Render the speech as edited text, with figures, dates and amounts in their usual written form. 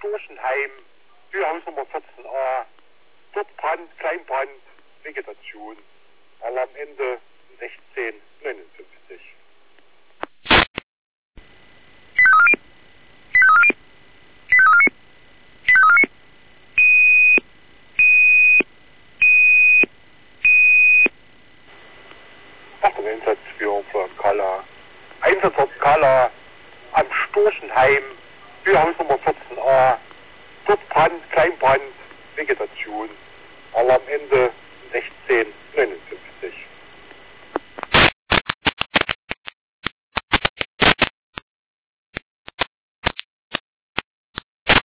Storchenheim, Türhaus Nummer 14a. Dort Brand, Kleinbrand, Vegetation. Alarm Ende 16:59. Achtung, Einsatzführung von Kala. Einsatzort Kala am Storchenheim, Türhaus Nummer 14a. Dort Brand, Kleinbrand, Vegetation. Alarm Ende 16:59.